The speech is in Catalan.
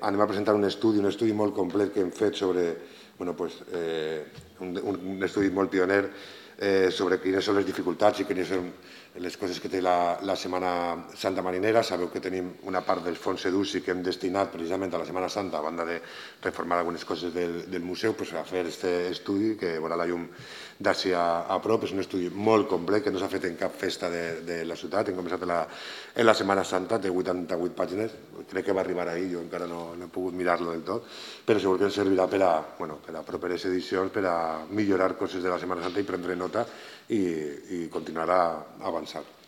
Anem a presentar un estudi molt complet que hem fet sobre, un estudi molt pioner sobre quines són les dificultats i quines són les coses que té la Setmana Santa Marinera. Sabeu que tenim una part dels fons EDUSI que hem destinat precisament a la Setmana Santa, a banda de reformar algunes coses del museu, a fer aquest estudi que veurà la llum d'ací a prop. És un estudi molt complet que no s'ha fet en cap festa de la ciutat. Hem començat en la Setmana Santa, té 88 pàgines, crec que va arribar ahir, jo encara no he pogut mirar-lo del tot, però segur que ens servirà per a properes edicions, per a millorar coses de la Setmana Santa i prendre nota i continuar avançant.